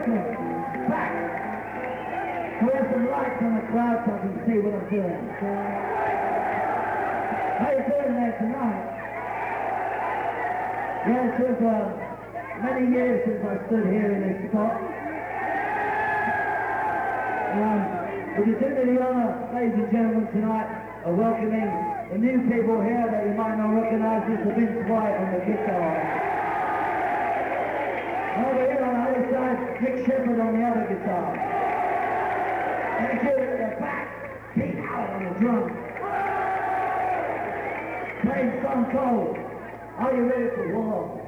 Back. So we have some lights on the crowd so I can see what I'm doing. How you doing there tonight? Yes, it was many years since I stood here in this spot. Would you do me the honour, ladies and gentlemen, tonight of welcoming the new people here that you might not recognise. This is Vince White on the guitar. Over here on the other side, Rick Shepherd on the other guitar. Thank you at the back, Pete Howard on the drums. Playing Stone Cold. Are you ready for war?